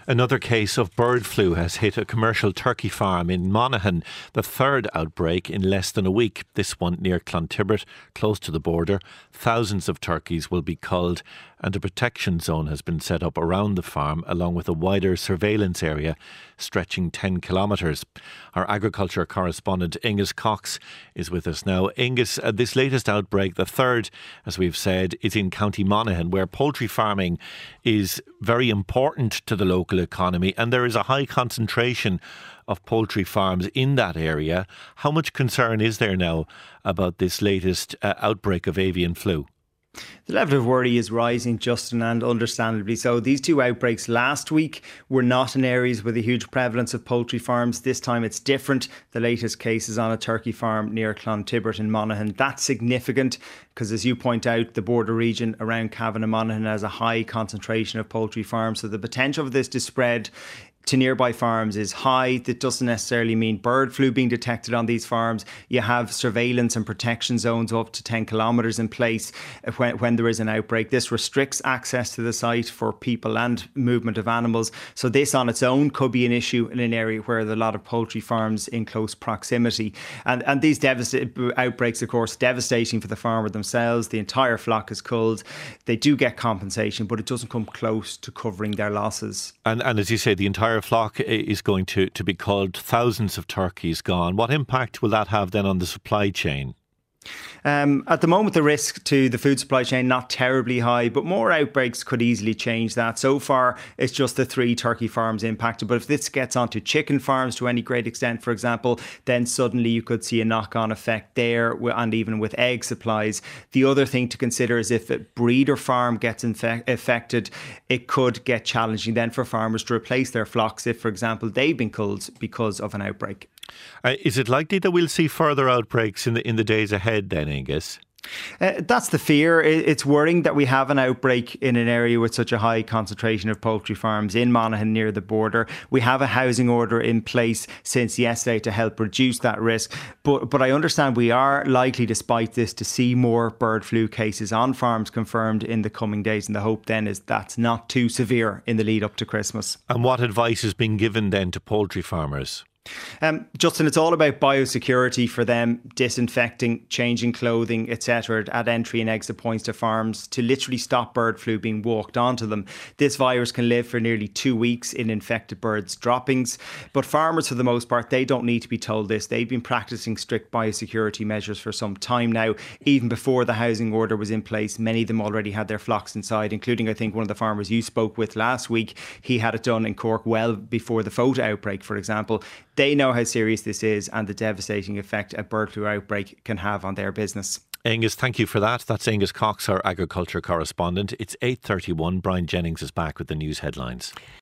Another case of bird flu has hit a commercial turkey farm in Monaghan, the third outbreak in less than a week. This one near Clontibret, close to the border. Thousands of turkeys will be culled and a protection zone has been set up around the farm along with a wider surveillance area stretching 10 kilometres. Our agriculture correspondent Angus Cox is with us now. Angus, this latest outbreak, the third, as we've said, is in County Monaghan, where poultry farming is very important to the local economy and there is a high concentration of poultry farms in that area. How much concern is there now about this latest outbreak of avian flu? The level of worry is rising, Justin, and understandably so. These two outbreaks last week were not in areas with a huge prevalence of poultry farms. This time it's different. The latest case is on a turkey farm near Clontibret in Monaghan. That's significant because, as you point out, the border region around Cavan and Monaghan has a high concentration of poultry farms. So the potential for this to spread to nearby farms is high. That doesn't necessarily mean bird flu being detected on these farms. You have surveillance and protection zones up to 10 kilometres in place when there is an outbreak. This restricts access to the site for people and movement of animals. So this on its own could be an issue in an area where there are a lot of poultry farms in close proximity. And these outbreaks, of course, devastating for the farmer themselves. The entire flock is culled. They do get compensation, but it doesn't come close to covering their losses. And as you say, the entire flock is going to be culled, thousands of turkeys gone. What impact will that have then on the supply chain? At the moment, the risk to the food supply chain not terribly high, but more outbreaks could easily change that. So far, it's just the 3 turkey farms impacted. But if this gets onto chicken farms to any great extent, for example, then suddenly you could see a knock-on effect there, and even with egg supplies. The other thing to consider is if a breeder farm gets affected, it could get challenging then for farmers to replace their flocks if, for example, they've been culled because of an outbreak. Is it likely that we'll see further outbreaks in the days ahead then, Angus? That's the fear. It's worrying that we have an outbreak in an area with such a high concentration of poultry farms in Monaghan near the border. We have a housing order in place since yesterday to help reduce that risk. But I understand we are likely, despite this, to see more bird flu cases on farms confirmed in the coming days. And the hope then is that's not too severe in the lead up to Christmas. And what advice is being given then to poultry farmers? Justin, it's all about biosecurity for them, disinfecting, changing clothing, etc. at entry and exit points to farms to literally stop bird flu being walked onto them. This virus can live for nearly 2 weeks in infected birds' droppings. But farmers, for the most part, they don't need to be told this. They've been practicing strict biosecurity measures for some time now. Even before the housing order was in place, many of them already had their flocks inside, including, I think, one of the farmers you spoke with last week. He had it done in Cork well before the Fota outbreak, for example. They know how serious this is and the devastating effect a bird flu outbreak can have on their business. Angus, thank you for that. That's Angus Cox, our agriculture correspondent. It's 8:31. Brian Jennings is back with the news headlines.